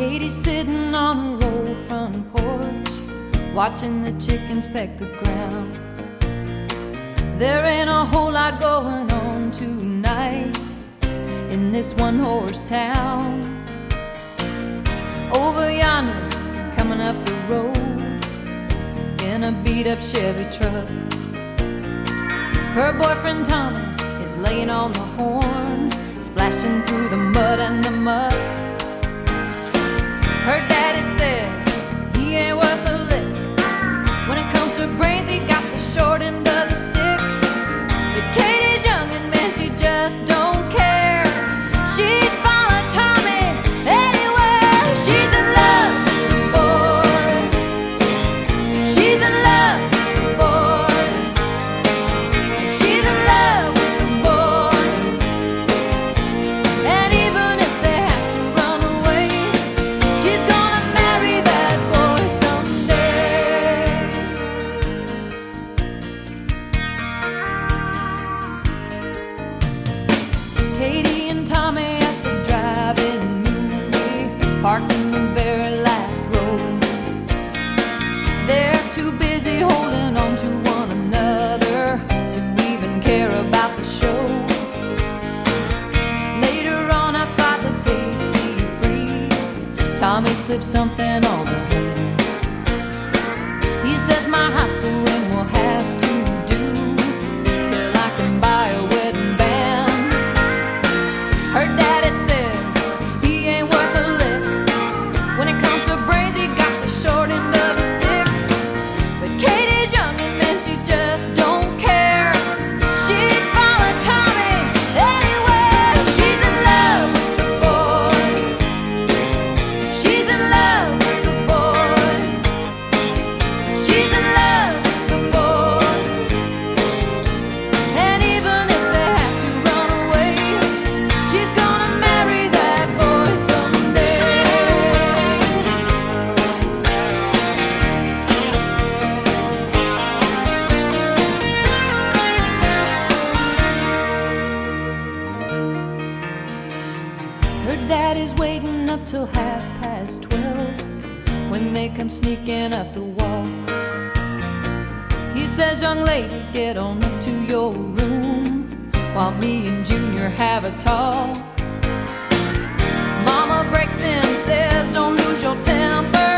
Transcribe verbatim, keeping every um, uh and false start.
Katie's sitting on her old front porch, watching the chickens peck the ground. There ain't a whole lot going on tonight in this one-horse town. Over yonder, coming up the road in a beat-up Chevy truck, her boyfriend Tommy is laying on the horn, splashing through the mud and the muck. Her daddy says he ain't worth a lick. When it comes to brains, he got the short end of the stick. But Katie's young and man, she just don't care. She'd follow Tommy anywhere. She's in love with the boy. She's in love with the boy. She's in love with the boy. And even if they have to run away, she's gonna marry that boy someday. Katie and Tommy at the drive-in movie, parked in the very last row. They're too busy holding on to one another to even care about the show. Later on outside the Tasty Freeze, Tommy slips something on her hand. He says my high school ring will have to do till I can buy a wedding band. Her daddy says he ain't worth a lick. When it comes to brains, he got the short end of the stick. But Katie's young and man, she just don't care. She'd follow Tommy anywhere. She's in love with the boy. She's in love with the boy. She's in love with the boy. And even if they have to run away, she's gonna marry that boy someday. Her daddy's waiting up till half past twelve when they come sneaking up the walk. He says, young lady, get on up to your room while me and Junior have a talk. Mama breaks in and says, don't lose your temper.